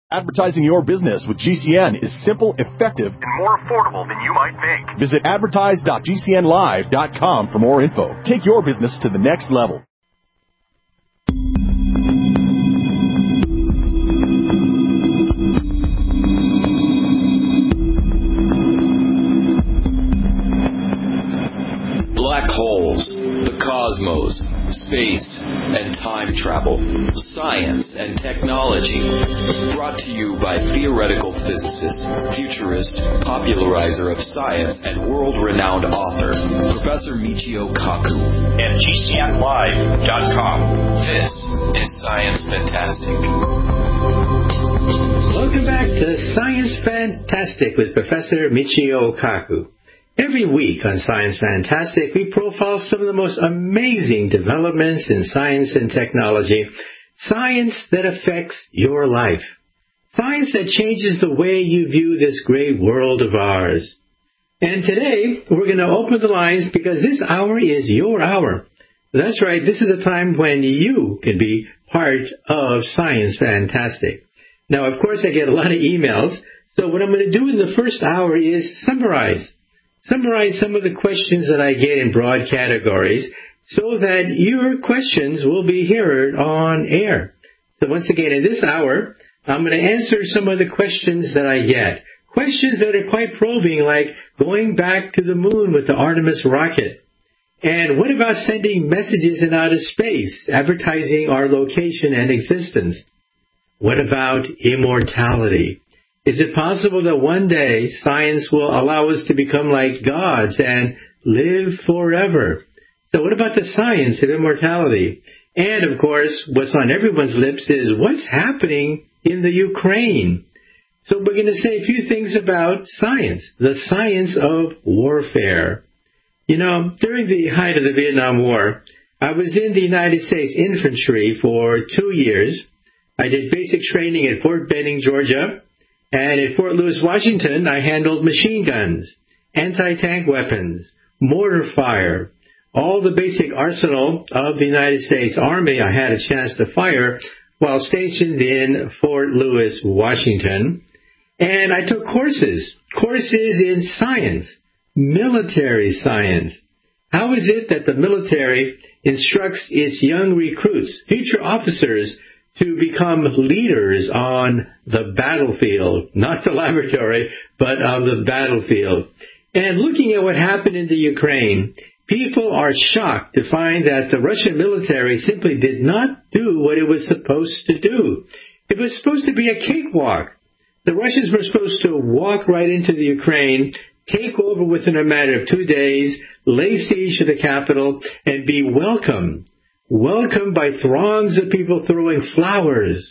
Advertising your business with GCN is simple, effective, and more affordable than you might think. Visit advertise.gcnlive.com for more info. Take your business to the next level. Black holes, the cosmos, space, and time travel, science and technology. Brought to you by theoretical physicist, futurist, popularizer of science, and world-renowned author, Professor Michio Kaku. At GCNlive.com. This is Science Fantastic. Welcome back to Science Fantastic with Professor Michio Kaku. Every week on Science Fantastic, we profile some of the most amazing developments in science and technology, science that affects your life, science that changes the way you view this great world of ours. And today, we're going to open the lines because this hour is your hour. That's right, this is the time when you can be part of Science Fantastic. Now, of course, I get a lot of emails, so what I'm going to do in the first hour is summarize some of the questions that I get in broad categories so that your questions will be heard on air. So once again, in this hour, I'm going to answer some of the questions that I get. Questions that are quite probing, like going back to the moon with the Artemis rocket. And what about sending messages in outer space, advertising our location and existence? What about immortality? Is it possible that one day science will allow us to become like gods and live forever? So what about the science of immortality? And, of course, what's on everyone's lips is what's happening in the Ukraine. So we're going to say a few things about science, the science of warfare. You know, during the height of the Vietnam War, I was in the United States infantry for 2 years. I did basic training at Fort Benning, Georgia. And at Fort Lewis, Washington, I handled machine guns, anti-tank weapons, mortar fire, all the basic arsenal of the United States Army I had a chance to fire while stationed in Fort Lewis, Washington. And I took courses in science, military science. How is it that the military instructs its young recruits, future officers, to become leaders on the battlefield, not the laboratory, but on the battlefield? And looking at what happened in the Ukraine, people are shocked to find that the Russian military simply did not do what it was supposed to do. It was supposed to be a cakewalk. The Russians were supposed to walk right into the Ukraine, take over within a matter of 2 days, lay siege to the capital, and be welcomed by throngs of people throwing flowers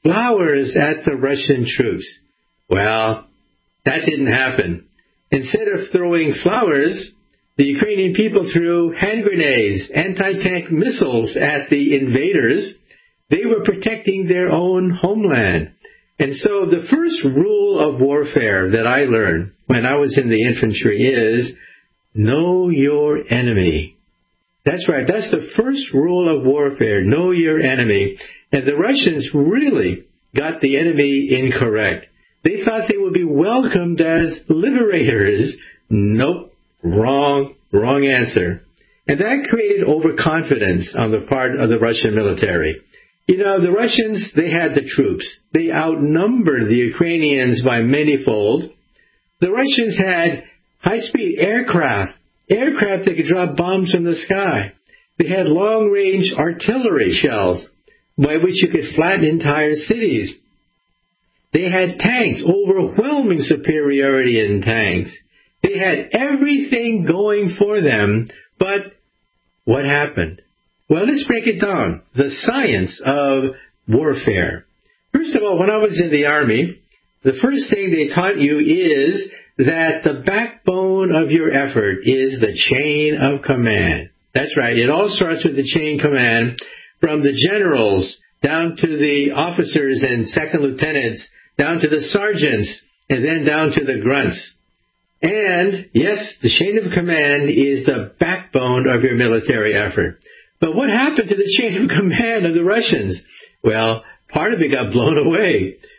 at the Russian troops. Well, that didn't happen. Instead of throwing flowers, the Ukrainian people threw hand grenades, anti-tank missiles at the invaders. They were protecting their own homeland. And so the first rule of warfare that I learned when I was in the infantry is know your enemy. That's right. That's the first rule of warfare. Know your enemy. And the Russians really got the enemy incorrect. They thought they would be welcomed as liberators. Nope. Wrong answer. And that created overconfidence on the part of the Russian military. You know, the Russians, they had the troops. They outnumbered the Ukrainians by manyfold. The Russians had high-speed aircraft that could drop bombs from the sky. They had long-range artillery shells by which you could flatten entire cities. They had tanks, overwhelming superiority in tanks. They had everything going for them, but what happened? Well, let's break it down. The science of warfare. First of all, when I was in the Army, the first thing they taught you is that the backbone of your effort is the chain of command. That's right. It all starts with the chain command from the generals down to the officers and second lieutenants, down to the sergeants, and then down to the grunts. And, yes, the chain of command is the backbone of your military effort. But what happened to the chain of command of the Russians? Well, part of it got blown away.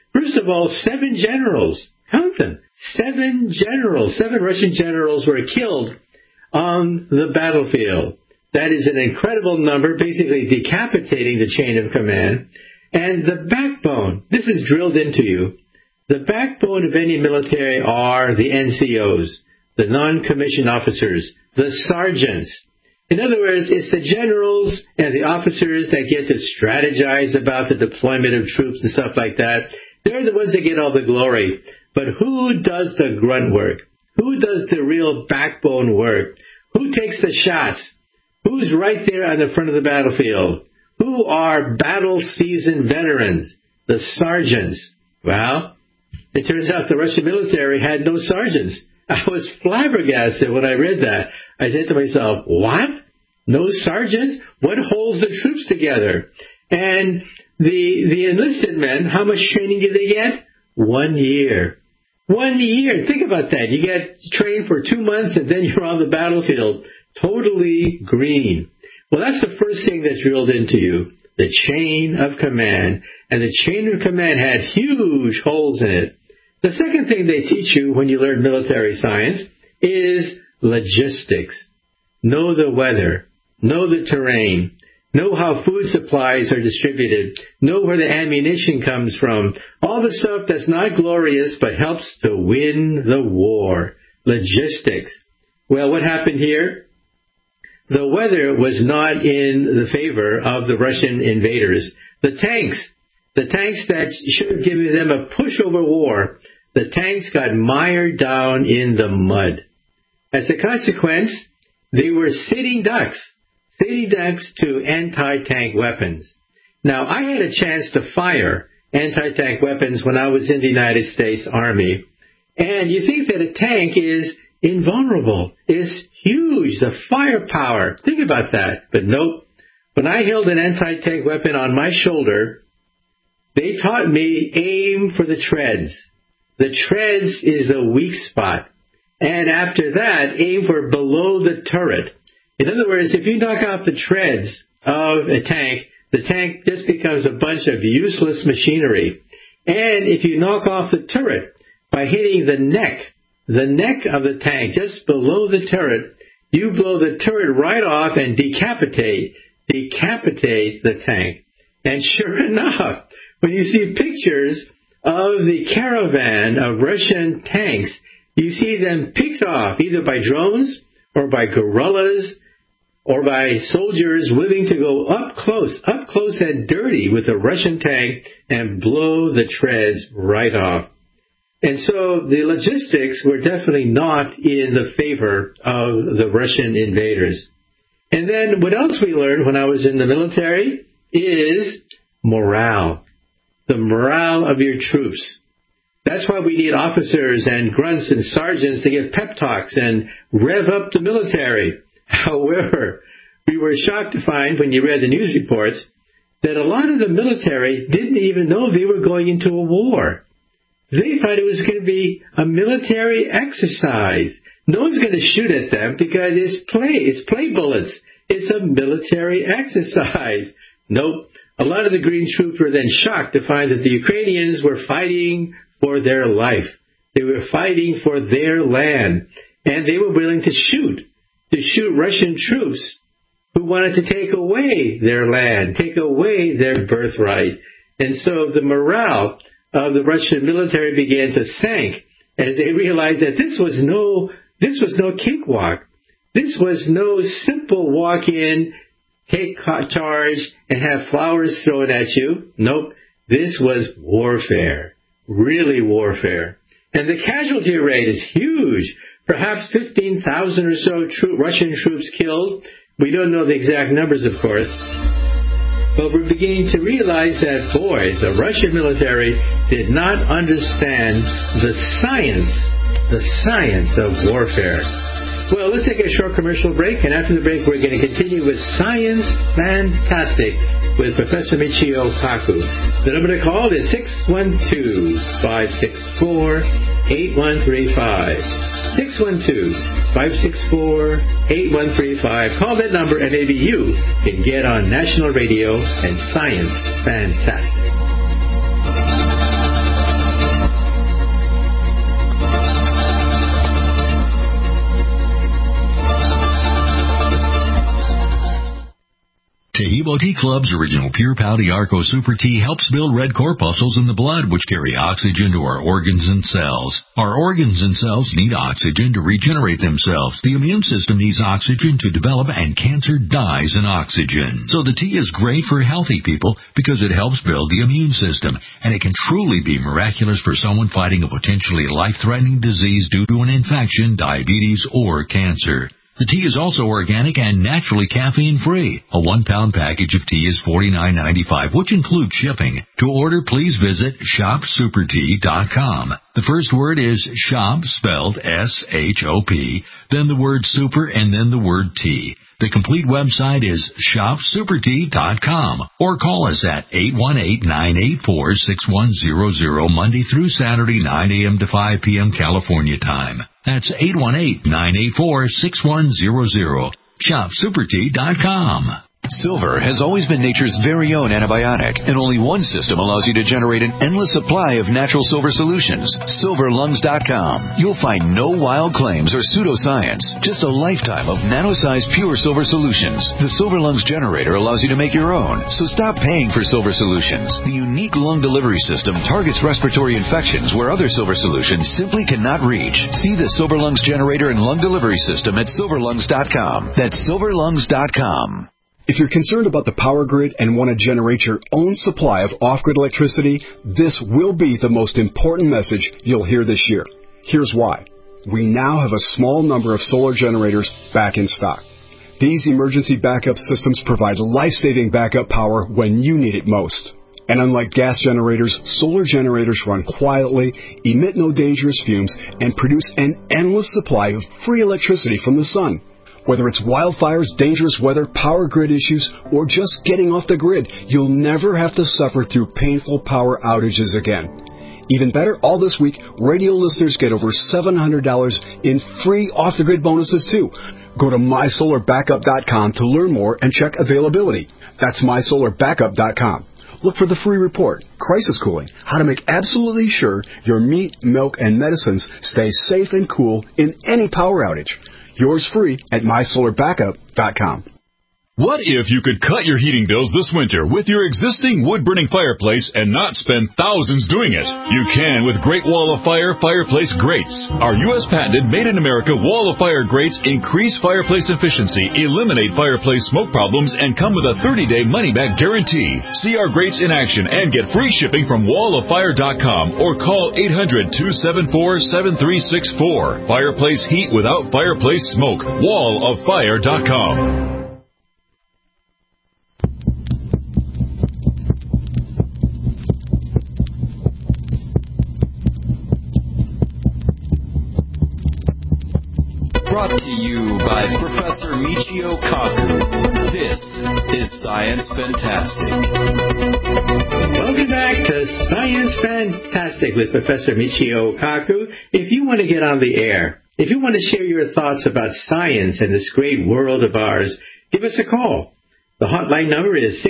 First of all, 7 generals. Count them. 7 generals. 7 Russian generals were killed on the battlefield. That is an incredible number, basically decapitating the chain of command. And the backbone, this is drilled into you. The backbone of any military are the NCOs, the non-commissioned officers, the sergeants. In other words, it's the generals and the officers that get to strategize about the deployment of troops and stuff like that. They're the ones that get all the glory. But who does the grunt work? Who does the real backbone work? Who takes the shots? Who's right there on the front of the battlefield? Who are battle-seasoned veterans? The sergeants. Well, it turns out the Russian military had no sergeants. I was flabbergasted when I read that. I said to myself, what? No sergeants? What holds the troops together? And the enlisted men, how much training did they get? 1 year. 1 year. Think about that. You get trained for 2 months and then you're on the battlefield. Totally green. Well, that's the first thing that's drilled into you. The chain of command. And the chain of command had huge holes in it. The second thing they teach you when you learn military science is logistics. Know the weather. Know the terrain. Know how food supplies are distributed. Know where the ammunition comes from. All the stuff that's not glorious but helps to win the war. Logistics. Well, what happened here? The weather was not in the favor of the Russian invaders. The tanks that should have given them a pushover war, the tanks got mired down in the mud. As a consequence, they were sitting ducks to anti-tank weapons. Now, I had a chance to fire anti-tank weapons when I was in the United States Army. And you think that a tank is invulnerable, is huge, the firepower. Think about that. But nope. When I held an anti-tank weapon on my shoulder, they taught me aim for the treads. The treads is a weak spot. And after that, aim for below the turret. In other words, if you knock out the treads of a tank, the tank just becomes a bunch of useless machinery. And if you knock off the turret by hitting the neck of the tank just below the turret, you blow the turret right off and decapitate the tank. And sure enough, when you see pictures of the caravan of Russian tanks, you see them picked off either by drones or by guerrillas or by soldiers willing to go up close and dirty with a Russian tank and blow the treads right off. And so the logistics were definitely not in the favor of the Russian invaders. And then what else we learned when I was in the military is morale. The morale of your troops. That's why we need officers and grunts and sergeants to give pep talks and rev up the military. However, we were shocked to find when you read the news reports that a lot of the military didn't even know they were going into a war. They thought it was going to be a military exercise. No one's going to shoot at them because it's play bullets. It's a military exercise. Nope. A lot of the green troops were then shocked to find that the Ukrainians were fighting for their life. They were fighting for their land. And they were willing to shoot Russian troops who wanted to take away their land, take away their birthright. And so the morale of the Russian military began to sink as they realized that this was no cakewalk. This was no simple walk in, take charge, and have flowers thrown at you. Nope. This was warfare. Really warfare. And the casualty rate is huge. Perhaps 15,000 or so Russian troops killed. We don't know the exact numbers, of course. But we're beginning to realize that, boy, the Russian military did not understand the science of warfare. Well, let's take a short commercial break, and after the break, we're going to continue with Science Fantastic with Professor Michio Kaku. The number to call is 612-564-8135. 612-564-8135. Call that number, and maybe you can get on national radio and Science Fantastic. T Club's original Pure Pouty Arco Super Tea helps build red corpuscles in the blood, which carry oxygen to our organs and cells. Our organs and cells need oxygen to regenerate themselves. The immune system needs oxygen to develop, and cancer dies in oxygen. So the tea is great for healthy people because it helps build the immune system, and it can truly be miraculous for someone fighting a potentially life-threatening disease due to an infection, diabetes, or cancer. The tea is also organic and naturally caffeine-free. A 1-pound package of tea is $49.95, which includes shipping. To order, please visit shopsupertea.com. The first word is shop, spelled S-H-O-P, then the word super, and then the word tea. The complete website is shopsupertea.com, or call us at 818-984-6100 Monday through Saturday, 9 a.m. to 5 p.m. California time. That's 818-984-6100. shopsupertea.com. Silver has always been nature's very own antibiotic, and only one system allows you to generate an endless supply of natural silver solutions. SilverLungs.com. You'll find no wild claims or pseudoscience, just a lifetime of nano-sized pure silver solutions. The Silver Lungs generator allows you to make your own, so stop paying for silver solutions. The unique lung delivery system targets respiratory infections where other silver solutions simply cannot reach. See the Silver Lungs generator and lung delivery system at SilverLungs.com. That's SilverLungs.com. If you're concerned about the power grid and want to generate your own supply of off-grid electricity, this will be the most important message you'll hear this year. Here's why. We now have a small number of solar generators back in stock. These emergency backup systems provide life-saving backup power when you need it most. And unlike gas generators, solar generators run quietly, emit no dangerous fumes, and produce an endless supply of free electricity from the sun. Whether it's wildfires, dangerous weather, power grid issues, or just getting off the grid, you'll never have to suffer through painful power outages again. Even better, all this week, radio listeners get over $700 in free off-the-grid bonuses, too. Go to MySolarBackup.com to learn more and check availability. That's MySolarBackup.com. Look for the free report, Crisis Cooling, how to make absolutely sure your meat, milk, and medicines stay safe and cool in any power outage. Yours free at MySolarBackup.com. What if you could cut your heating bills this winter with your existing wood-burning fireplace and not spend thousands doing it? You can with Great Wall of Fire fireplace grates. Our U.S. patented made-in-America Wall of Fire grates increase fireplace efficiency, eliminate fireplace smoke problems, and come with a 30-day money-back guarantee. See our grates in action and get free shipping from walloffire.com or call 800-274-7364. Fireplace heat without fireplace smoke. walloffire.com. Brought to you by Professor Michio Kaku. This is Science Fantastic. Welcome back to Science Fantastic with Professor Michio Kaku. If you want to get on the air, if you want to share your thoughts about science and this great world of ours, give us a call. The hotline number is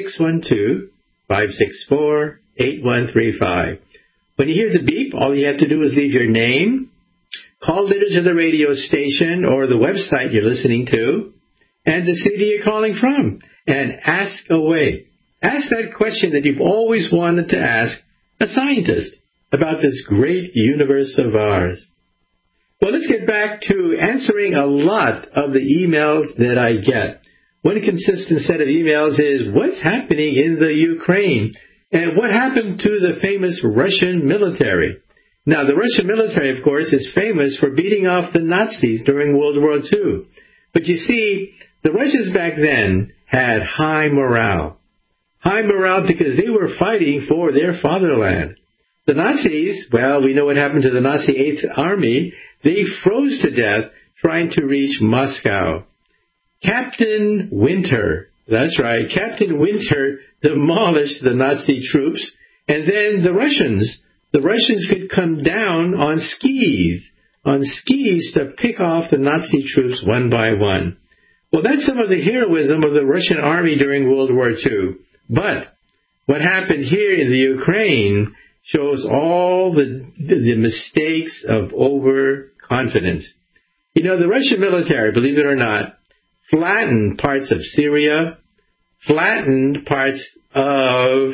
612-564-8135. When you hear the beep, all you have to do is leave your name, call letters of the radio station or the website you're listening to, and the city you're calling from, and ask away. Ask that question that you've always wanted to ask a scientist about this great universe of ours. Well, let's get back to answering a lot of the emails that I get. One consistent set of emails is, what's happening in the Ukraine? And what happened to the famous Russian military? Now, the Russian military, of course, is famous for beating off the Nazis during World War II. But you see, the Russians back then had high morale. High morale because they were fighting for their fatherland. The Nazis, well, we know what happened to the Nazi 8th Army. They froze to death trying to reach Moscow. Captain Winter, that's right, Captain Winter demolished the Nazi troops, and then the Russians could come down on skis to pick off the Nazi troops one by one. Well, that's some of the heroism of the Russian army during World War II. But what happened here in the Ukraine shows all the mistakes of overconfidence. You know, the Russian military, believe it or not, flattened parts of Syria, flattened parts of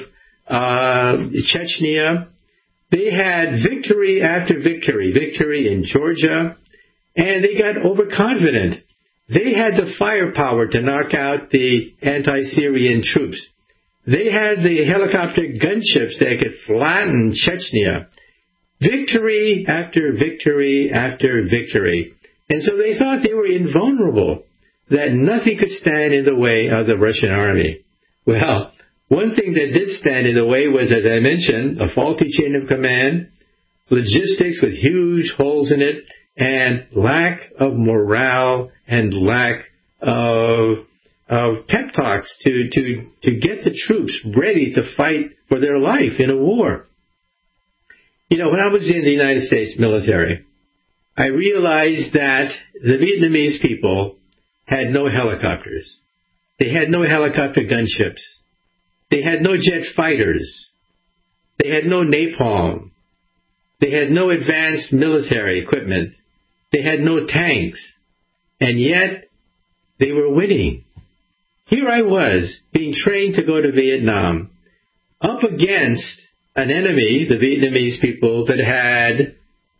Chechnya. They had victory after victory, victory in Georgia, and they got overconfident. They had the firepower to knock out the anti-Syrian troops. They had the helicopter gunships that could flatten Chechnya. Victory after victory after victory. And so they thought they were invulnerable, that nothing could stand in the way of the Russian army. Well, one thing that did stand in the way was, as I mentioned, a faulty chain of command, logistics with huge holes in it, and lack of morale and lack of pep talks to get the troops ready to fight for their life in a war. You know, when I was in the United States military, I realized that the Vietnamese people had no helicopters. They had no helicopter gunships. They had no jet fighters. They had no napalm. They had no advanced military equipment. They had no tanks. And yet, they were winning. Here I was, being trained to go to Vietnam, up against an enemy, the Vietnamese people, that had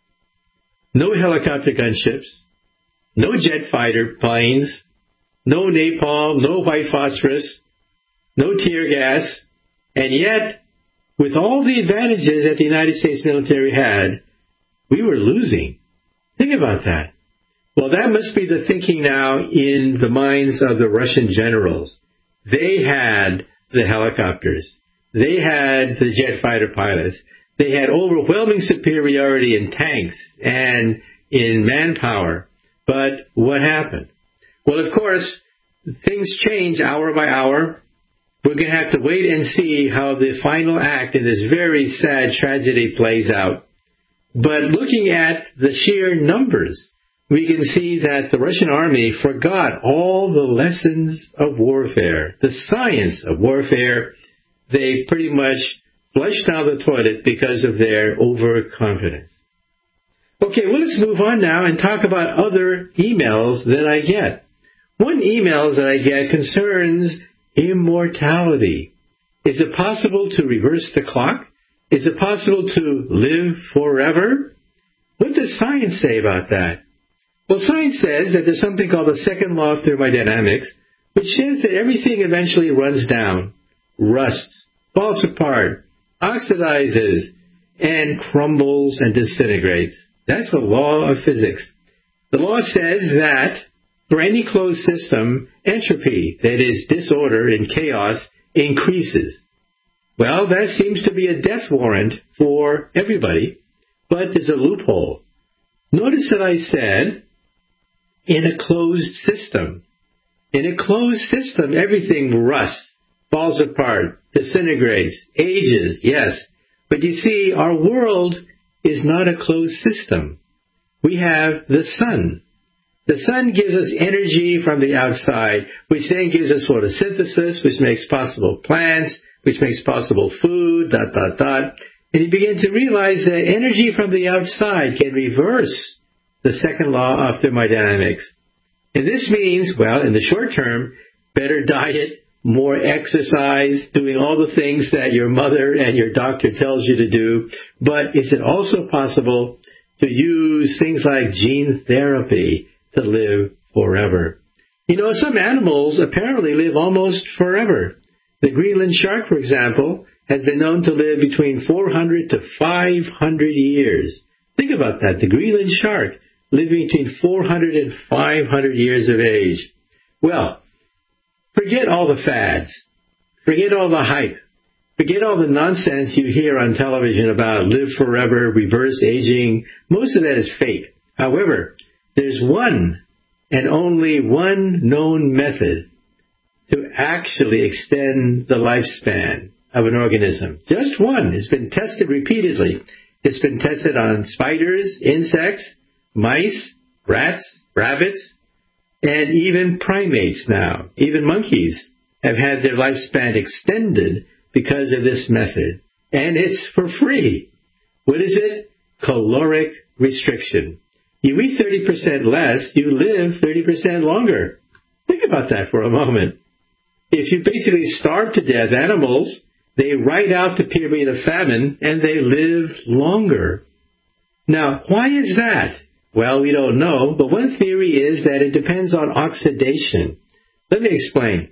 no helicopter gunships, no jet fighter planes, no napalm, no white phosphorus, no tear gas, and yet, with all the advantages that the United States military had, we were losing. Think about that. Well, that must be the thinking now in the minds of the Russian generals. They had the helicopters. They had the jet fighter pilots. They had overwhelming superiority in tanks and in manpower. But what happened? Well, of course, things change hour by hour. We're going to have to wait and see how the final act in this very sad tragedy plays out. But looking at the sheer numbers, we can see that the Russian army forgot all the lessons of warfare, the science of warfare. They pretty much flushed down the toilet because of their overconfidence. Okay, well, let's move on now and talk about other emails that I get. One email that I get concerns immortality. Is it possible to reverse the clock? Is it possible to live forever? What does science say about that? Well, science says that there's something called the second law of thermodynamics, which says that everything eventually runs down, rusts, falls apart, oxidizes, and crumbles and disintegrates. That's the law of physics. The law says that for any closed system, entropy, that is disorder and chaos, increases. Well, that seems to be a death warrant for everybody, but there's a loophole. Notice that I said, in a closed system. In a closed system, everything rusts, falls apart, disintegrates, ages, yes. But you see, our world is not a closed system. We have the sun. The sun gives us energy from the outside, which then gives us photosynthesis, which makes possible plants, which makes possible food, ... And you begin to realize that energy from the outside can reverse the second law of thermodynamics. And this means, well, in the short term, better diet, more exercise, doing all the things that your mother and your doctor tells you to do. But is it also possible to use things like gene therapy to live forever? You know, some animals apparently live almost forever. The Greenland shark, for example, has been known to live between 400 to 500 years. Think about that. The Greenland shark living between 400 and 500 years of age. Well, forget all the fads. Forget all the hype. Forget all the nonsense you hear on television about live forever, reverse aging. Most of that is fake. However, there's one and only one known method to actually extend the lifespan of an organism. Just one. It's been tested repeatedly. It's been tested on spiders, insects, mice, rats, rabbits, and even primates now. Even monkeys have had their lifespan extended because of this method. And it's for free. What is it? Caloric restriction. You eat 30% less, you live 30% longer. Think about that for a moment. if you basically starve to death animals, they ride out the period of famine and they live longer. Now, why is that? Well, we don't know, but one theory is that it depends on oxidation. Let me explain.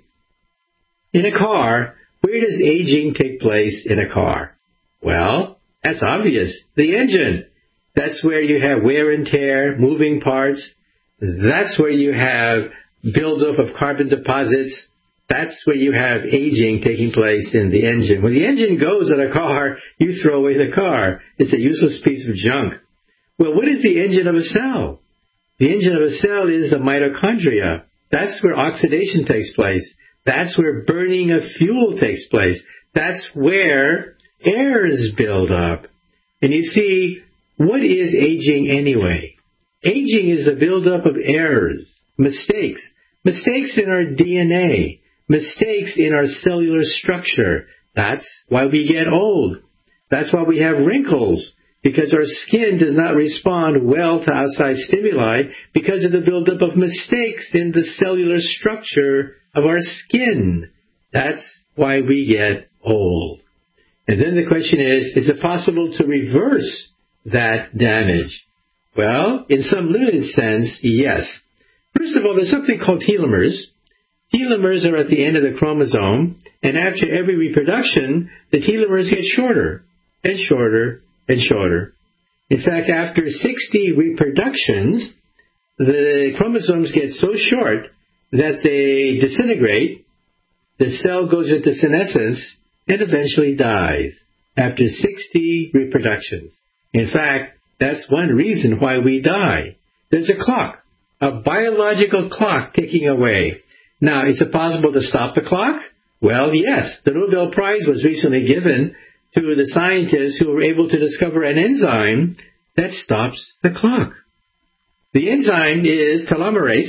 In a car, where does aging take place in a car? Well, that's obvious. The engine. That's where you have wear and tear, moving parts. That's where you have buildup of carbon deposits. That's where you have aging taking place in the engine. When the engine goes in a car, you throw away the car. It's a useless piece of junk. Well, what is the engine of a cell? The engine of a cell is the mitochondria. That's where oxidation takes place. That's where burning of fuel takes place. That's where errors build up. And you see, what is aging anyway? Aging is the buildup of errors, mistakes in our DNA, mistakes in our cellular structure. That's why we get old. That's why we have wrinkles, because our skin does not respond well to outside stimuli because of the buildup of mistakes in the cellular structure of our skin. That's why we get old. And then the question is it possible to reverse that damage? Well, in some limited sense, yes. First of all, there's something called telomeres. Telomeres are at the end of the chromosome, and after every reproduction, the telomeres get shorter and shorter and shorter. In fact, after 60 reproductions, the chromosomes get so short that they disintegrate, the cell goes into senescence, and eventually dies after 60 reproductions. In fact, that's one reason why we die. There's a clock, a biological clock ticking away. Now, is it possible to stop the clock? Well, yes. The Nobel Prize was recently given to the scientists who were able to discover an enzyme that stops the clock. The enzyme is telomerase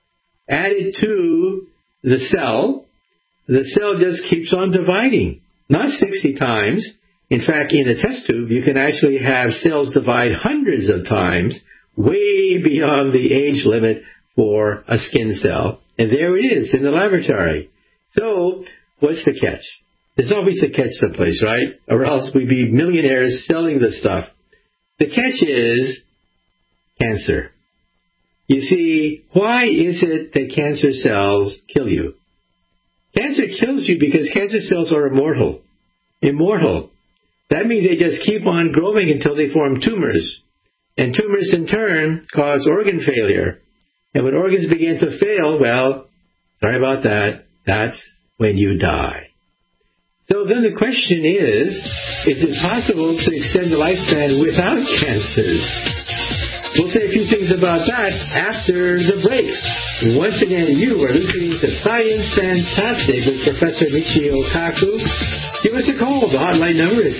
added to the cell. The cell just keeps on dividing, not 60 times. In fact, in a test tube, you can actually have cells divide hundreds of times, way beyond the age limit for a skin cell. And there it is in the laboratory. So, what's the catch? There's always a catch someplace, right? Or else we'd be millionaires selling the stuff. The catch is cancer. You see, why is it that cancer cells kill you? Cancer kills you because cancer cells are immortal. Immortal. That means they just keep on growing until they form tumors. And tumors in turn cause organ failure. And when organs begin to fail, well, sorry about that, that's when you die. So then the question is it possible to extend the lifespan without cancers? We'll say a few things about that after the break. Once again, you are listening to Science Fantastic with Professor Michio Kaku. Give us a call. The hotline number is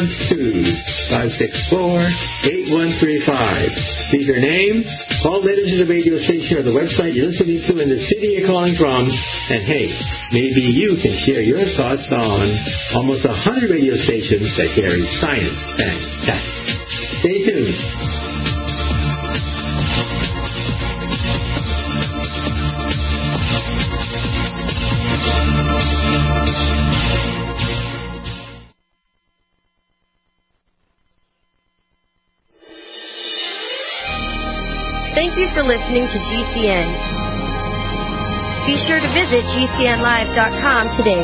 612-564-8135. Leave your name, call letters to the radio station or the website you're listening to and the city you're calling from. And hey, maybe you can share your thoughts on almost 100 radio stations that carry Science Fantastic. Stay tuned. Thank you for listening to GCN. Be sure to visit GCNlive.com today.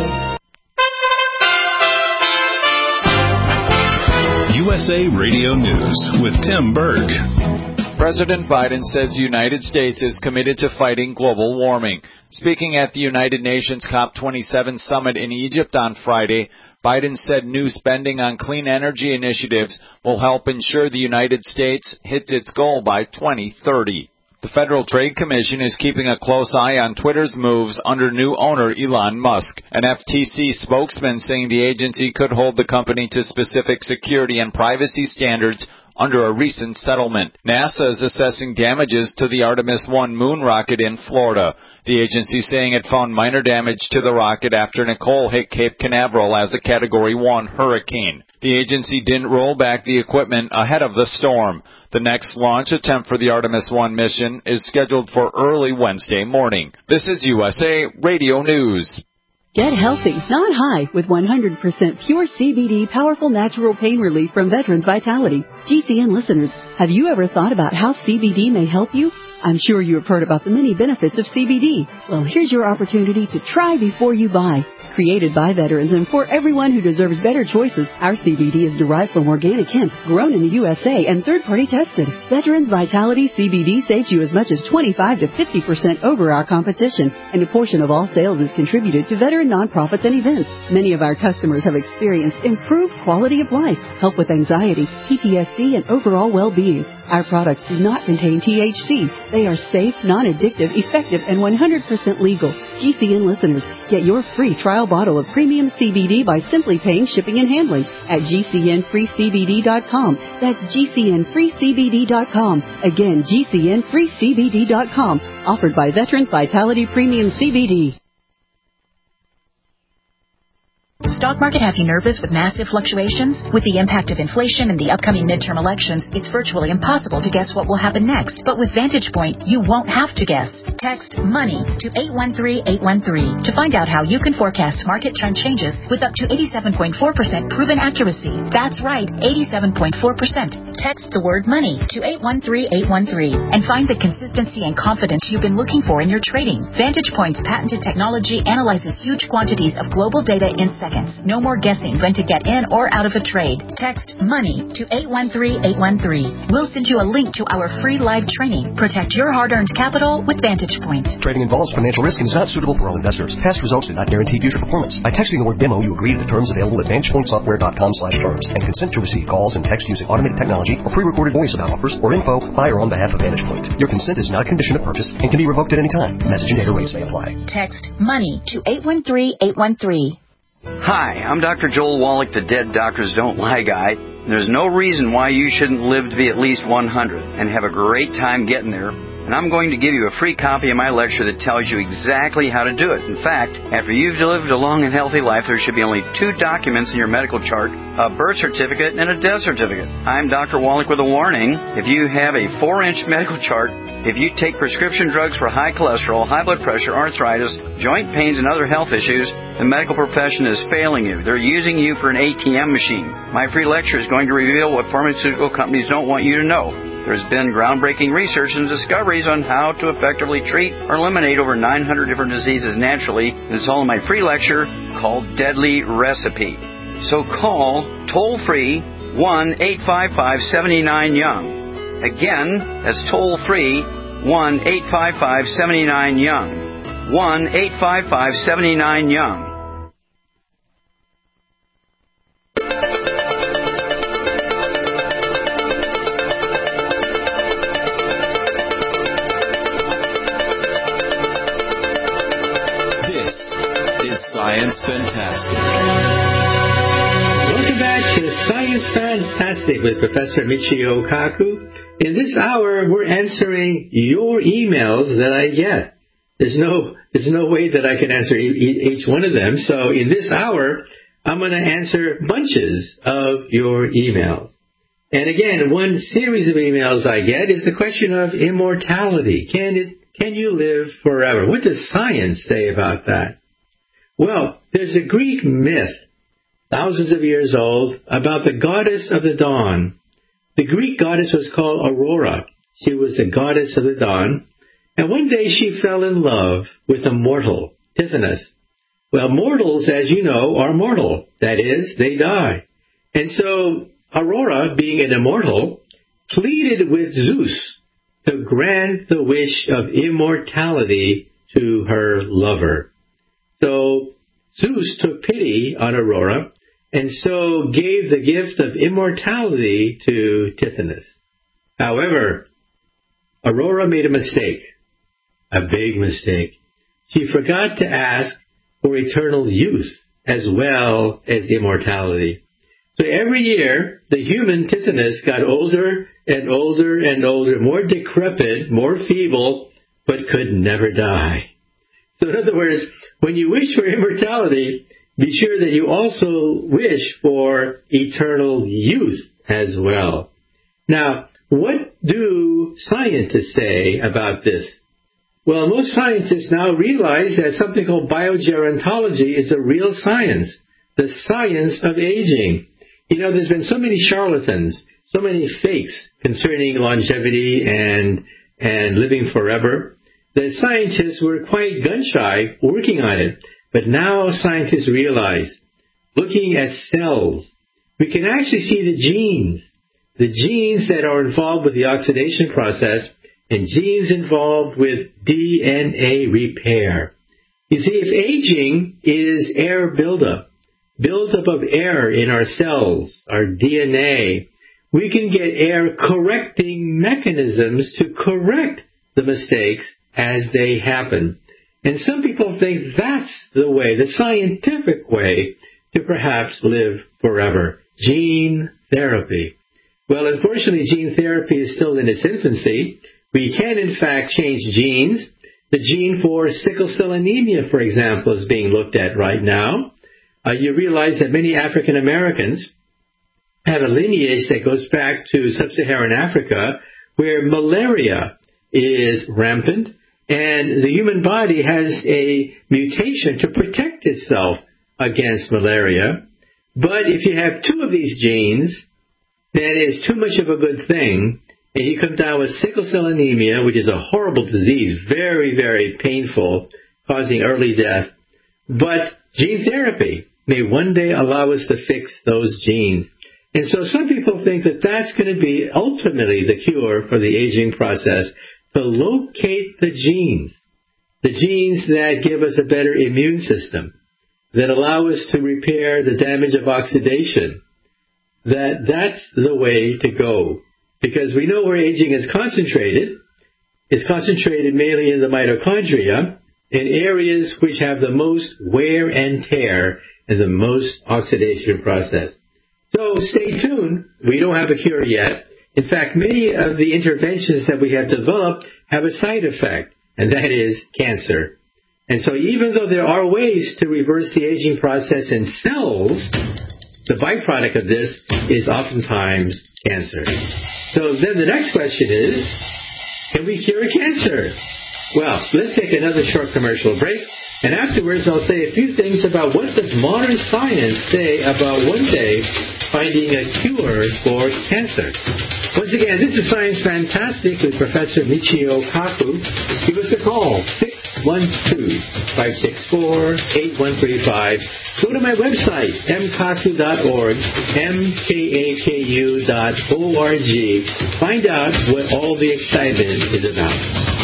USA Radio News with Tim Berg. President Biden says the United States is committed to fighting global warming. Speaking at the United Nations COP27 summit in Egypt on Friday, Biden said new spending on clean energy initiatives will help ensure the United States hits its goal by 2030. The Federal Trade Commission is keeping a close eye on Twitter's moves under new owner Elon Musk. An FTC spokesman saying the agency could hold the company to specific security and privacy standards under a recent settlement. NASA is assessing damages to the Artemis 1 moon rocket in Florida. The agency saying it found minor damage to the rocket after Nicole hit Cape Canaveral as a Category 1 hurricane. The agency didn't roll back the equipment ahead of the storm. The next launch attempt for the Artemis 1 mission is scheduled for early Wednesday morning. This is USA Radio News. Get healthy, not high, with 100% pure CBD powerful natural pain relief from Veterans Vitality. GCN listeners, have you ever thought about how CBD may help you? I'm sure you have heard about the many benefits of CBD. Well, here's your opportunity to try before you buy. Created by veterans and for everyone who deserves better choices, our CBD is derived from organic hemp, grown in the USA, and third-party tested. Veterans Vitality CBD saves you as much as 25 to 50% over our competition, and a portion of all sales is contributed to veteran nonprofits and events. Many of our customers have experienced improved quality of life, help with anxiety, PTSD, and overall well-being. Our products do not contain THC. They are safe, non-addictive, effective, and 100% legal. GCN listeners, get your free trial bottle of premium CBD by simply paying shipping and handling at GCNFreeCBD.com. That's GCNFreeCBD.com. Again, GCNFreeCBD.com. Offered by Veterans Vitality Premium CBD. Stock market have you nervous with massive fluctuations? With the impact of inflation and the upcoming midterm elections, it's virtually impossible to guess what will happen next. But with Vantage Point, you won't have to guess. Text MONEY to 813-813 to find out how you can forecast market trend changes with up to 87.4% proven accuracy. That's right, 87.4%. Text the word MONEY to 813-813 and find the consistency and confidence you've been looking for in your trading. Vantage Point's patented technology analyzes huge quantities of global data in seconds. No more guessing when to get in or out of a trade. Text MONEY to 813-813. We'll send you a link to our free live training. Protect your hard-earned capital with Vantage Point. Trading involves financial risk and is not suitable for all investors. Past results do not guarantee future performance. By texting the word demo, you agree to the terms available at VantagePointSoftware.com/terms and consent to receive calls and text using automated technology or pre-recorded voice about offers or info by or on behalf of Vantage Point. Your consent is not a condition of purchase and can be revoked at any time. Message and data rates may apply. Text MONEY to 813-813. Hi, I'm Dr. Joel Wallach, the Dead Doctors Don't Lie guy. There's no reason why you shouldn't live to be at least 100 and have a great time getting there. And I'm going to give you a free copy of my lecture that tells you exactly how to do it. In fact, after you've lived a long and healthy life, there should be only 2 documents in your medical chart, a birth certificate and a death certificate. I'm Dr. Wallach with a warning. If you have a 4-inch medical chart, if you take prescription drugs for high cholesterol, high blood pressure, arthritis, joint pains, and other health issues, the medical profession is failing you. They're using you for an ATM machine. My free lecture is going to reveal what pharmaceutical companies don't want you to know. There's been groundbreaking research and discoveries on how to effectively treat or eliminate over 900 different diseases naturally. And it's all in my free lecture called Deadly Recipe. So call toll-free 1-855-79-YOUNG. Again, that's toll-free 1-855-79-YOUNG. 1-855-79-YOUNG. Science Fantastic. Welcome back to Science Fantastic with Professor Michio Kaku. In this hour, we're answering your emails that I get. There's no way that I can answer each one of them. So in this hour, I'm going to answer bunches of your emails. And again, one series of emails I get is the question of immortality. Can you live forever? What does science say about that? Well, there's a Greek myth, thousands of years old, about the goddess of the dawn. The Greek goddess was called Aurora. She was the goddess of the dawn. And one day she fell in love with a mortal, Tithonus. Well, mortals, as you know, are mortal. That is, they die. And so Aurora, being an immortal, pleaded with Zeus to grant the wish of immortality to her lover. So Zeus took pity on Aurora and so gave the gift of immortality to Tithonus. However, Aurora made a mistake, a big mistake. She forgot to ask for eternal youth as well as immortality. So every year, the human Tithonus got older and older and older, more decrepit, more feeble, but could never die. So in other words, when you wish for immortality, be sure that you also wish for eternal youth as well. Now, what do scientists say about this? Well, most scientists now realize that something called biogerontology is a real science, the science of aging. You know, there's been so many charlatans, so many fakes concerning longevity and living forever, that scientists were quite gun-shy working on it. But now scientists realize, looking at cells, we can actually see the genes that are involved with the oxidation process and genes involved with DNA repair. You see, if aging is air buildup of air in our cells, our DNA, we can get air correcting mechanisms to correct the mistakes as they happen. And some people think that's the way, the scientific way, to perhaps live forever. Gene therapy. Well, unfortunately, gene therapy is still in its infancy. We can, in fact, change genes. The gene for sickle cell anemia, for example, is being looked at right now. You realize that many African Americans have a lineage that goes back to sub-Saharan Africa, where malaria is rampant, and the human body has a mutation to protect itself against malaria. But if you have two of these genes, that is too much of a good thing, and you come down with sickle cell anemia, which is a horrible disease, very, very painful, causing early death. But gene therapy may one day allow us to fix those genes. And so some people think that that's going to be ultimately the cure for the aging process, to locate the genes that give us a better immune system, that allow us to repair the damage of oxidation. That's the way to go. Because we know where aging is concentrated. It's concentrated mainly in the mitochondria, in areas which have the most wear and tear and the most oxidation process. So stay tuned. We don't have a cure yet. In fact, many of the interventions that we have developed have a side effect, and that is cancer. And so even though there are ways to reverse the aging process in cells, the byproduct of this is oftentimes cancer. So then the next question is, can we cure cancer? Well, let's take another short commercial break, and afterwards I'll say a few things about what does modern science say about one day finding a cure for cancer. Once again, this is Science Fantastic with Professor Michio Kaku. Give us a call, 612-564-8135. Go to my website, mkaku.org, mkaku.org. Find out what all the excitement is about.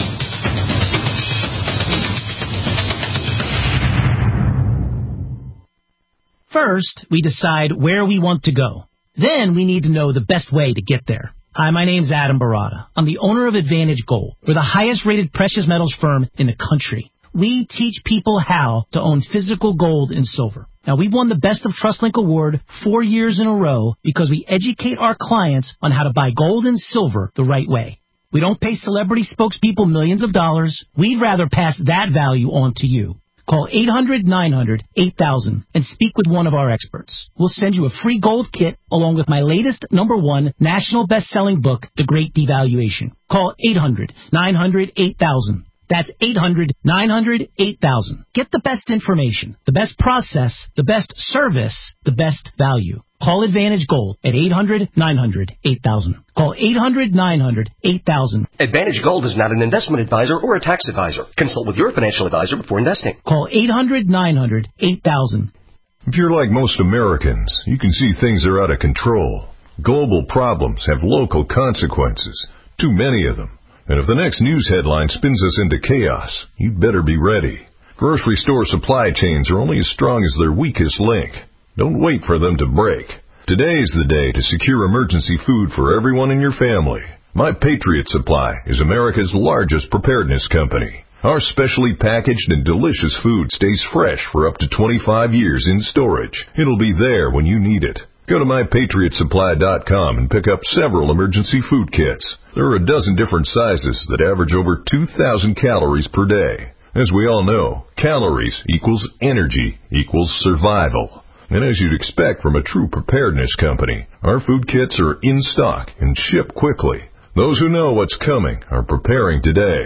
First, we decide where we want to go. Then we need to know the best way to get there. Hi, my name's Adam Barada. I'm the owner of Advantage Gold. We're the highest-rated precious metals firm in the country. We teach people how to own physical gold and silver. Now, we've won the Best of TrustLink Award 4 years in a row because we educate our clients on how to buy gold and silver the right way. We don't pay celebrity spokespeople millions of dollars. We'd rather pass that value on to you. Call 800-900-8000 and speak with one of our experts. We'll send you a free gold kit along with my latest #1 national best-selling book, The Great Devaluation. Call 800-900-8000. That's 800-900-8000. Get the best information, the best process, the best service, the best value. Call Advantage Gold at 800-900-8000. Call 800-900-8000. Advantage Gold is not an investment advisor or a tax advisor. Consult with your financial advisor before investing. Call 800-900-8000. If you're like most Americans, you can see things are out of control. Global problems have local consequences, too many of them. And if the next news headline spins us into chaos, you'd better be ready. Grocery store supply chains are only as strong as their weakest link. Don't wait for them to break. Today is the day to secure emergency food for everyone in your family. My Patriot Supply is America's largest preparedness company. Our specially packaged and delicious food stays fresh for up to 25 years in storage. It'll be there when you need it. Go to MyPatriotSupply.com and pick up several emergency food kits. There are a dozen different sizes that average over 2,000 calories per day. As we all know, calories equals energy equals survival. And as you'd expect from a true preparedness company, our food kits are in stock and ship quickly. Those who know what's coming are preparing today.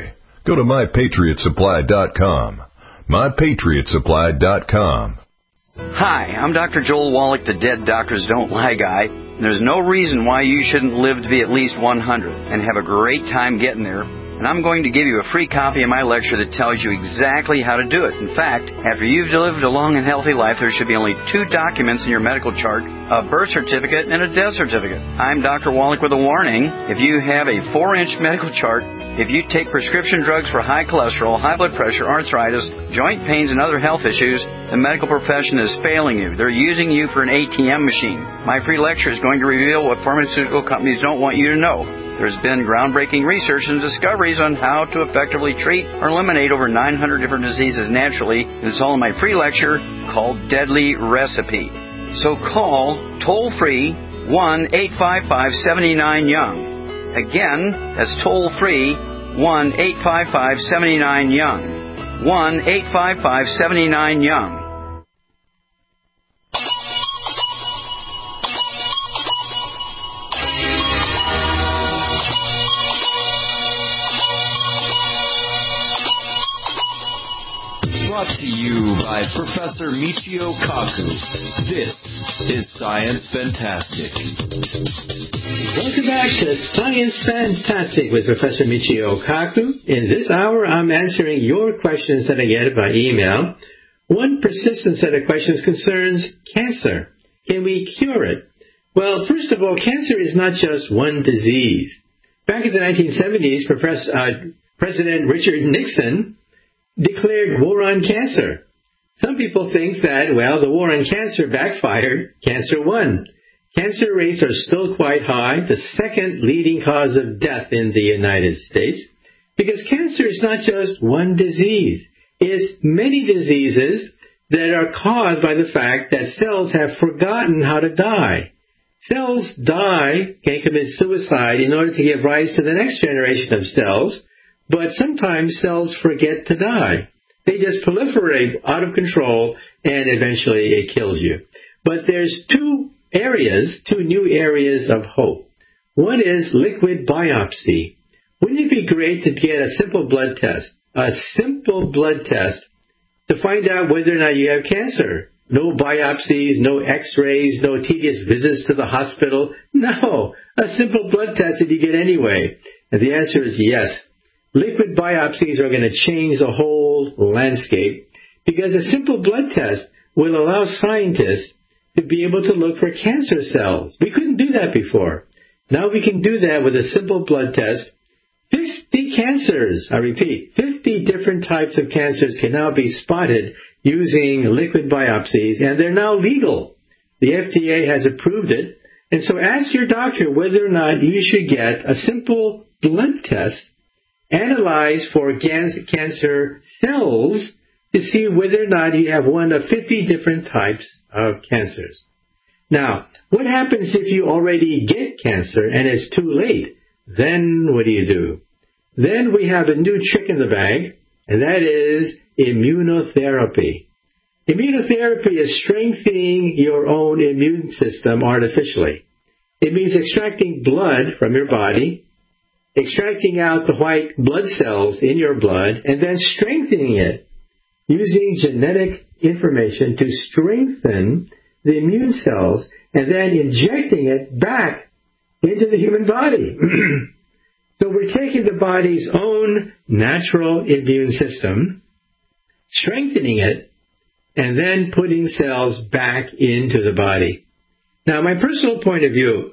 Go to MyPatriotSupply.com. MyPatriotSupply.com. Hi, I'm Dr. Joel Wallach, the Dead Doctors Don't Lie guy. And there's no reason why you shouldn't live to be at least 100 and have a great time getting there. And I'm going to give you a free copy of my lecture that tells you exactly how to do it. In fact, after you've lived a long and healthy life, there should be only 2 documents in your medical chart, a birth certificate and a death certificate. I'm Dr. Wallach with a warning. If you have a 4-inch medical chart, if you take prescription drugs for high cholesterol, high blood pressure, arthritis, joint pains, and other health issues, the medical profession is failing you. They're using you for an ATM machine. My free lecture is going to reveal what pharmaceutical companies don't want you to know. There's been groundbreaking research and discoveries on how to effectively treat or eliminate over 900 different diseases naturally. And it's all in my free lecture called Deadly Recipe. So call toll-free 1-855-79-YOUNG. Again, that's toll-free 1-855-79-YOUNG. 1-855-79-YOUNG. Brought to you by Professor Michio Kaku. This is Science Fantastic. Welcome back to Science Fantastic with Professor Michio Kaku. In this hour, I'm answering your questions that I get by email. One persistent set of questions concerns cancer. Can we cure it? Well, first of all, cancer is not just one disease. Back in the 1970s, President Richard Nixon declared war on cancer. Some people think that, well, the war on cancer backfired. Cancer won. Cancer rates are still quite high, the second leading cause of death in the United States, because cancer is not just one disease. It's many diseases that are caused by the fact that cells have forgotten how to die. Cells die, can commit suicide in order to give rise to the next generation of cells, but sometimes cells forget to die. They just proliferate out of control, and eventually it kills you. But there's two new areas of hope. One is liquid biopsy. Wouldn't it be great to get a simple blood test to find out whether or not you have cancer? No biopsies, no x-rays, no tedious visits to the hospital. No, a simple blood test that you get anyway. And the answer is yes. Liquid biopsies are going to change the whole landscape because a simple blood test will allow scientists to be able to look for cancer cells. We couldn't do that before. Now we can do that with a simple blood test. 50 cancers, I repeat, 50 different types of cancers can now be spotted using liquid biopsies, and they're now legal. The FDA has approved it. And so ask your doctor whether or not you should get a simple blood test, analyze for cancer cells to see whether or not you have one of 50 different types of cancers. Now, what happens if you already get cancer and it's too late? Then what do? Then we have a new trick in the bag, and that is immunotherapy. Immunotherapy is strengthening your own immune system artificially. It means extracting blood from your body, extracting out the white blood cells in your blood, and then strengthening it using genetic information to strengthen the immune cells, and then injecting it back into the human body. So we're taking the body's own natural immune system, strengthening it, and then putting cells back into the body. Now, my personal point of view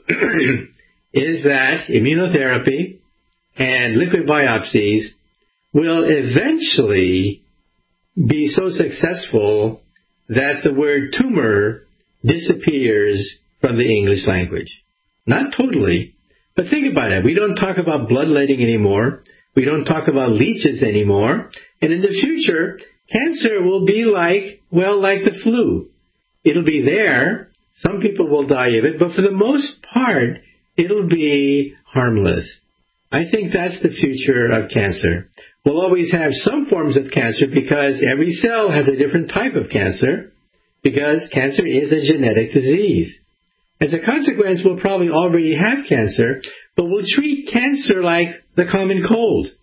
is that immunotherapy and liquid biopsies will eventually be so successful that the word tumor disappears from the English language. Not totally, but think about it. We don't talk about bloodletting anymore. We don't talk about leeches anymore. And in the future, cancer will be like the flu. It'll be there. Some people will die of it, but for the most part, it'll be harmless. I think that's the future of cancer. We'll always have some forms of cancer because every cell has a different type of cancer, because cancer is a genetic disease. As a consequence, we'll probably already have cancer, but we'll treat cancer like the common cold.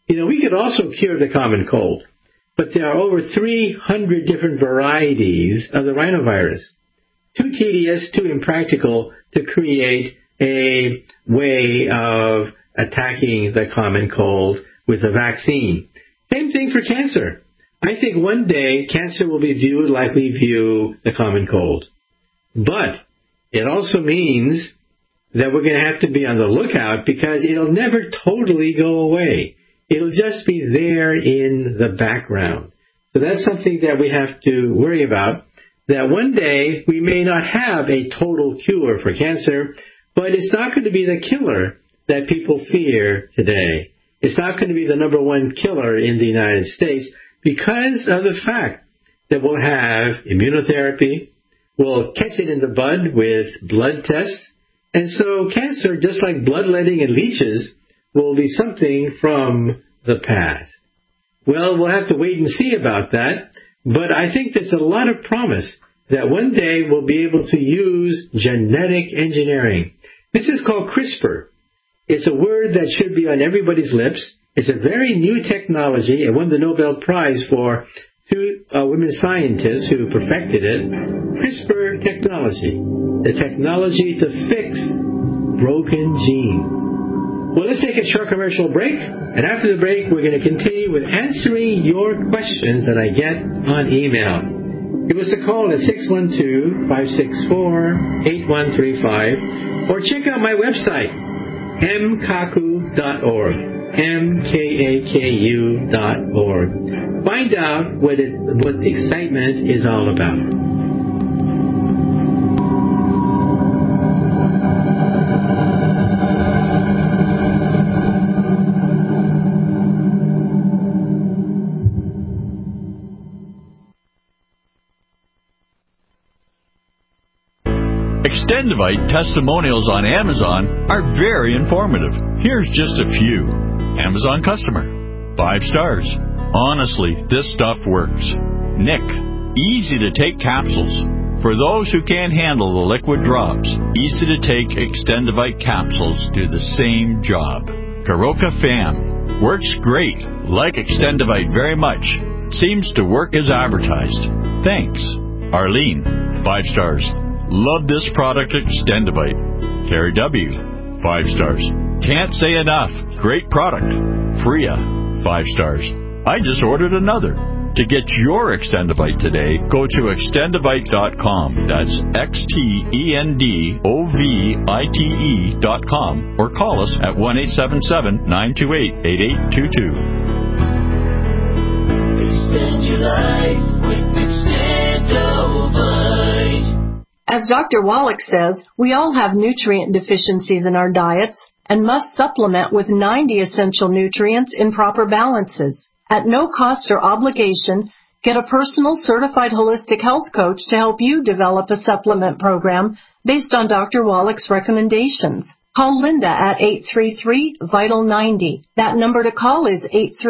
We could also cure the common cold, but there are over 300 different varieties of the rhinovirus. Too tedious, too impractical to create a way of attacking the common cold with a vaccine. Same thing for cancer. I think one day cancer will be viewed like we view the common cold. But it also means that we're going to have to be on the lookout because it'll never totally go away. It'll just be there in the background. So that's something that we have to worry about, that one day we may not have a total cure for cancer, but it's not going to be the killer that people fear today. It's not going to be the number one killer in the United States because of the fact that we'll have immunotherapy, we'll catch it in the bud with blood tests, and so cancer, just like bloodletting and leeches, will be something from the past. Well, we'll have to wait and see about that, but I think there's a lot of promise that one day we'll be able to use genetic engineering. This is called CRISPR. It's a word that should be on everybody's lips. It's a very new technology. It won the Nobel Prize for two women scientists who perfected it. CRISPR technology, the technology to fix broken genes. Well, let's take a short commercial break, and after the break, we're going to continue with answering your questions that I get on email. Give us a call at 612-564-8135, or check out my website, mkaku.org, mkaku.org. Find out what the excitement is all about. Extendivite testimonials on Amazon are very informative. Here's just a few. Amazon customer. 5 stars. Honestly, this stuff works. Nick. Easy to take capsules. For those who can't handle the liquid drops, easy to take Extendivite capsules do the same job. Karoka Fam. Works great. Like Extendivite very much. Seems to work as advertised. Thanks. Arlene. 5 stars. Love this product, Extendivite. Terry W. 5 stars. Can't say enough. Great product. Freya. 5 stars. I just ordered another. To get your Extendivite today, go to extendivite.com. That's XTENDOVITE.com, or call us at 1-877-928-8822. Extend your life with Extendivite. As Dr. Wallach says, we all have nutrient deficiencies in our diets and must supplement with 90 essential nutrients in proper balances. At no cost or obligation, get a personal certified holistic health coach to help you develop a supplement program based on Dr. Wallach's recommendations. Call Linda at 833-VITAL-90. That number to call is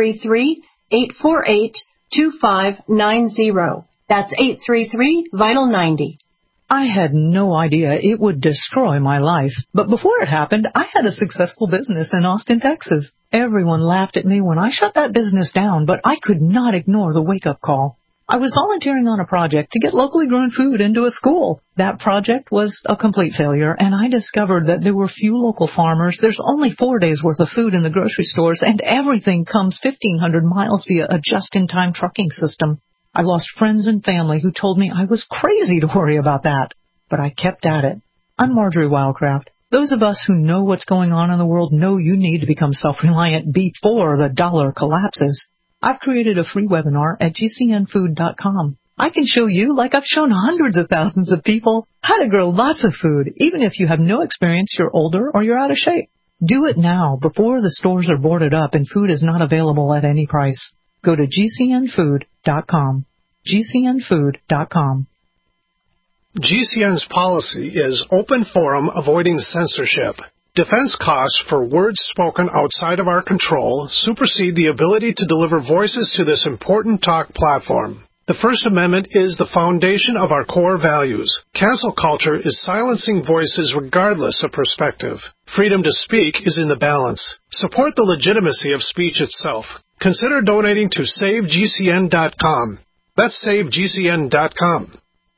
833-848-2590. That's 833-VITAL-90. I had no idea it would destroy my life. But before it happened, I had a successful business in Austin, Texas. Everyone laughed at me when I shut that business down, but I could not ignore the wake-up call. I was volunteering on a project to get locally grown food into a school. That project was a complete failure, and I discovered that there were few local farmers. There's only 4 days' worth of food in the grocery stores, and everything comes 1,500 miles via a just-in-time trucking system. I lost friends and family who told me I was crazy to worry about that, but I kept at it. I'm Marjorie Wildcraft. Those of us who know what's going on in the world know you need to become self-reliant before the dollar collapses. I've created a free webinar at gcnfood.com. I can show you, like I've shown hundreds of thousands of people, how to grow lots of food, even if you have no experience, you're older, or you're out of shape. Do it now before the stores are boarded up and food is not available at any price. Go to gcnfood.com. gcnfood.com. GCN's policy is open forum, avoiding censorship. Defense costs for words spoken outside of our control supersede the ability to deliver voices to this important talk platform. The First Amendment is the foundation of our core values. Cancel culture is silencing voices regardless of perspective. Freedom to speak is in the balance. Support the legitimacy of speech itself. Consider donating to SaveGCN.com. That's SaveGCN.com.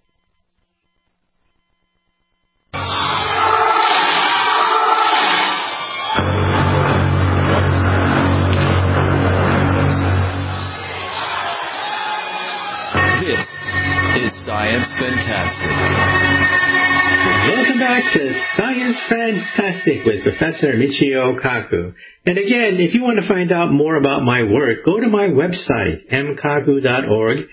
This is Science Fantastic. Welcome back to Science Fantastic with Professor Michio Kaku. And again, if you want to find out more about my work, go to my website, mkaku.org,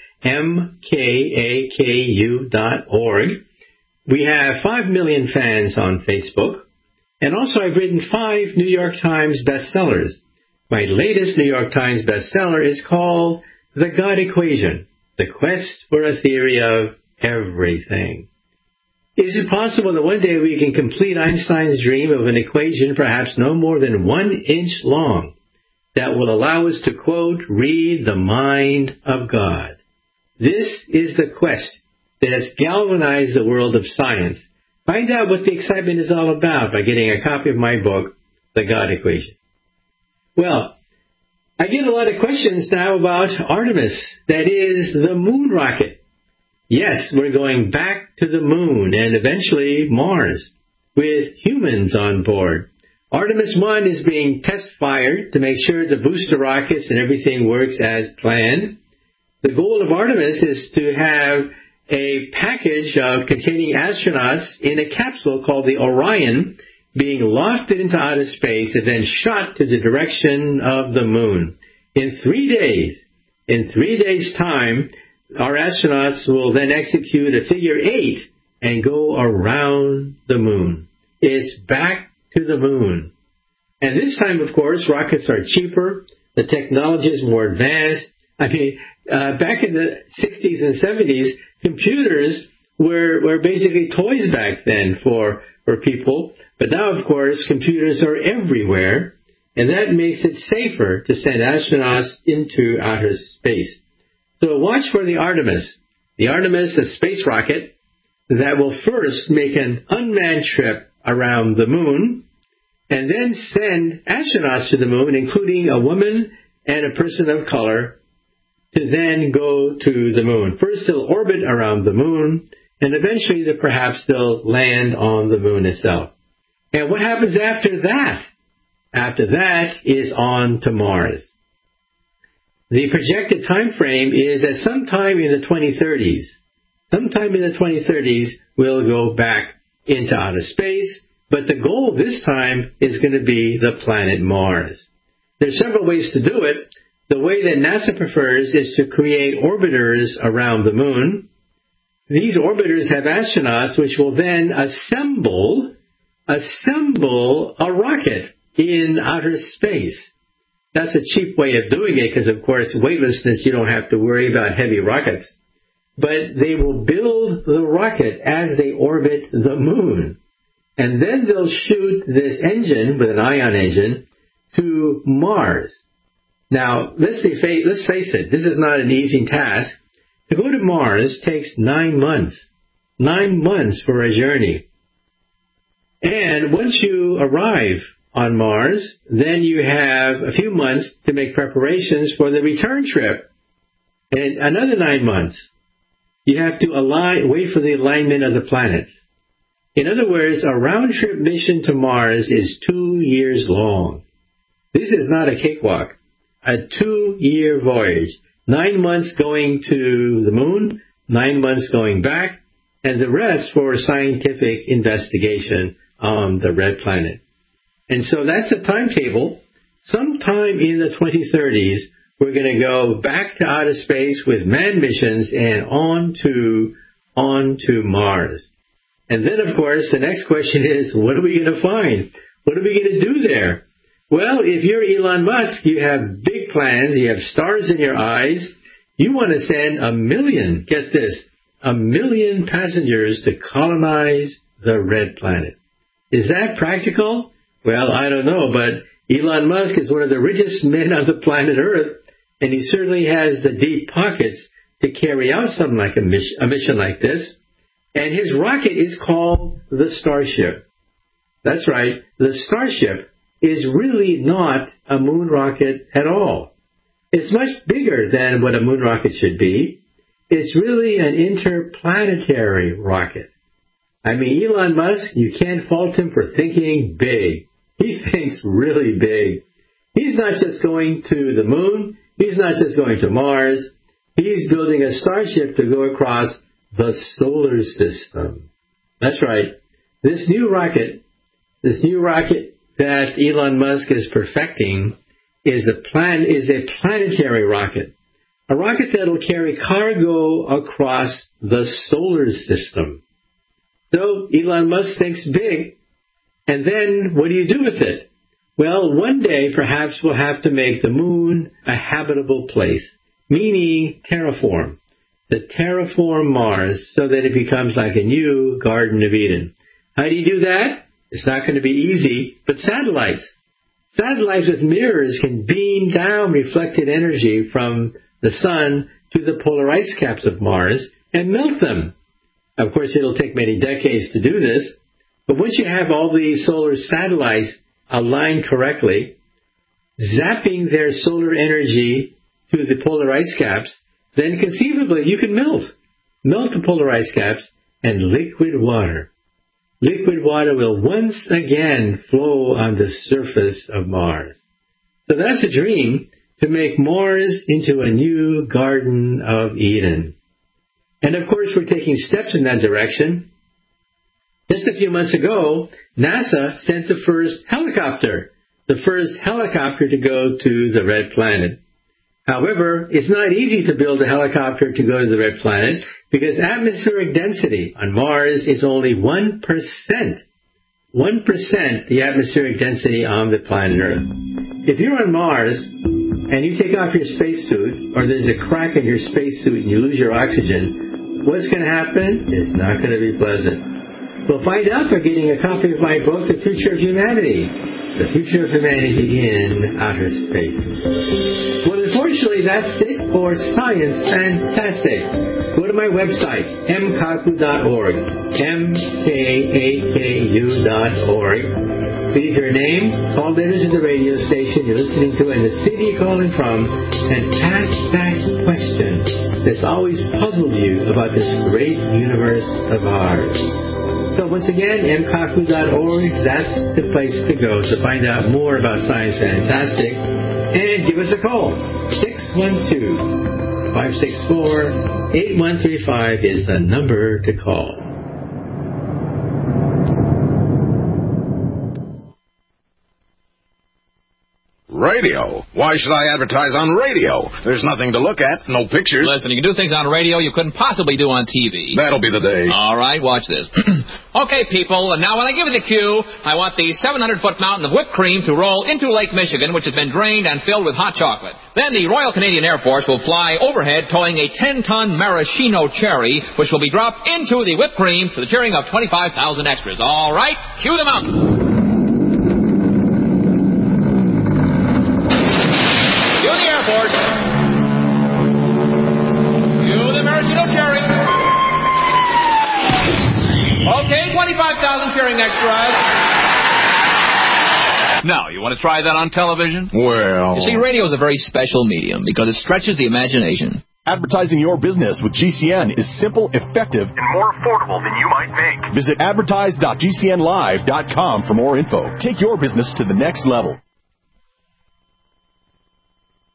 mkaku.org. We have 5 million fans on Facebook. And also I've written 5 New York Times bestsellers. My latest New York Times bestseller is called The God Equation, The Quest for a Theory of Everything. Is it possible that one day we can complete Einstein's dream of an equation perhaps no more than 1 inch long that will allow us to, quote, read the mind of God? This is the quest that has galvanized the world of science. Find out what the excitement is all about by getting a copy of my book, The God Equation. Well, I get a lot of questions now about Artemis, that is, the moon rocket. Yes, we're going back to the moon and eventually Mars with humans on board. Artemis 1 is being test-fired to make sure the booster rockets and everything works as planned. The goal of Artemis is to have a package containing astronauts in a capsule called the Orion being lofted into outer space and then shot to the direction of the moon. In 3 days' time, our astronauts will then execute a figure 8 and go around the moon. It's back to the moon. And this time, of course, rockets are cheaper. The technology is more advanced. I mean, back in the 60s and 70s, computers were basically toys back then for people. But now, of course, computers are everywhere, and that makes it safer to send astronauts into outer space. So watch for the Artemis. The Artemis, a space rocket that will first make an unmanned trip around the moon and then send astronauts to the moon, including a woman and a person of color, to then go to the moon. First, they'll orbit around the moon, and eventually perhaps they'll land on the moon itself. And what happens after that? After that is on to Mars. The projected time frame is that sometime in the 2030s. Sometime in the 2030s, we'll go back into outer space, but the goal this time is going to be the planet Mars. There are several ways to do it. The way that NASA prefers is to create orbiters around the moon. These orbiters have astronauts which will then assemble a rocket in outer space. That's a cheap way of doing it because, of course, weightlessness, you don't have to worry about heavy rockets. But they will build the rocket as they orbit the moon. And then they'll shoot this engine, with an ion engine, to Mars. Now, let's face it, this is not an easy task. To go to Mars takes 9 months. 9 months for a journey. And once you arrive on Mars, then you have a few months to make preparations for the return trip. And another 9 months. You have to wait for the alignment of the planets. In other words, a round-trip mission to Mars is 2 years long. This is not a cakewalk. A 2-year voyage. 9 months going to the moon, 9 months going back, and the rest for scientific investigation on the red planet. And so that's the timetable. Sometime in the 2030s, we're going to go back to outer space with manned missions and on to Mars. And then, of course, the next question is, what are we going to find? What are we going to do there? Well, if you're Elon Musk, you have big plans, you have stars in your eyes. You want to send 1 million, get this, 1 million passengers to colonize the red planet. Is that practical? Well, I don't know, but Elon Musk is one of the richest men on the planet Earth, and he certainly has the deep pockets to carry out something like a mission like this. And his rocket is called the Starship. That's right. The Starship is really not a moon rocket at all. It's much bigger than what a moon rocket should be. It's really an interplanetary rocket. I mean, Elon Musk, you can't fault him for thinking big. He thinks really big. He's not just going to the moon. He's not just going to Mars. He's building a Starship to go across the solar system. That's right. This new rocket that Elon Musk is perfecting is a planetary rocket. A rocket that will carry cargo across the solar system. So Elon Musk thinks big, and then what do you do with it? Well, one day perhaps we'll have to make the moon a habitable place, meaning terraform. To terraform Mars so that it becomes like a new Garden of Eden. How do you do that? It's not going to be easy, but satellites. Satellites with mirrors can beam down reflected energy from the sun to the polar ice caps of Mars and melt them. Of course, it'll take many decades to do this, but once you have all these solar satellites aligned correctly, zapping their solar energy to the polar ice caps, then conceivably you can melt the polar ice caps, and liquid water will once again flow on the surface of Mars. So that's a dream, to make Mars into a new Garden of Eden. And of course, we're taking steps in that direction. Just a few months ago, NASA sent the first helicopter to go to the Red Planet. However, it's not easy to build a helicopter to go to the Red Planet because atmospheric density on Mars is only 1%. 1% the atmospheric density on the planet Earth. If you're on Mars and you take off your spacesuit, or there's a crack in your spacesuit and you lose your oxygen, what's going to happen? It's not going to be pleasant. We'll find out by getting a copy of my book, The Future of Humanity. The Future of Humanity in Outer Space. Well, unfortunately, that's it for Science Fantastic. Go to my website, mkaku.org, mkaku.org. Leave your name, call letters in the radio station you're listening to, and the city you're calling from, and ask that question that's always puzzled you about this great universe of ours. So once again, mkaku.org, that's the place to go to find out more about Science Fantastic. And give us a call. 612-564-8135 is the number to call. Radio? Why should I advertise on radio? There's nothing to look at, no pictures. Listen, you can do things on radio you couldn't possibly do on TV. That'll be the day. All right, watch this. Okay, people, and now when I give you the cue, I want the 700-foot mountain of whipped cream to roll into Lake Michigan, which has been drained and filled with hot chocolate. Then the Royal Canadian Air Force will fly overhead towing a 10-ton maraschino cherry, which will be dropped into the whipped cream to the cheering of 25,000 extras. All right, cue the mountain. Okay, 25,000 cheering extras. Now, you want to try that on television? Well... You see, radio is a very special medium because it stretches the imagination. Advertising your business with GCN is simple, effective, and more affordable than you might think. Visit advertise.gcnlive.com for more info. Take your business to the next level.